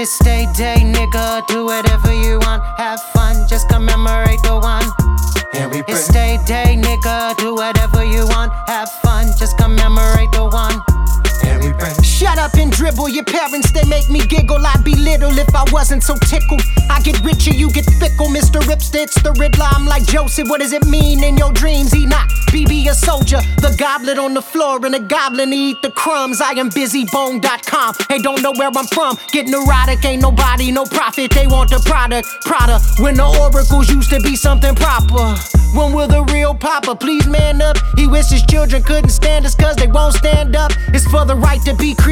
It's day, nigga. Do whatever you want. Have fun, just commemorate the one. And we pray. It's day, nigga. Do whatever you want. Have fun, just commemorate the one. And we pray. Shut up and dribble, your parents, they make me giggle. I'd be little if I wasn't so tickled. I get richer, you get fickle. Mr. Ripster, it's the Riddler. I'm like Joseph, what does it mean in your dreams? Enoch, BB a soldier. The goblet on the floor and the goblin eat the crumbs. I am busybone.com. They don't know where I'm from. Getting erotic, ain't nobody, no profit. They want the product, Prada. When the oracles used to be something proper. When will the real papa please man up? He wishes children couldn't stand us cause they won't stand up. It's for the right to be created.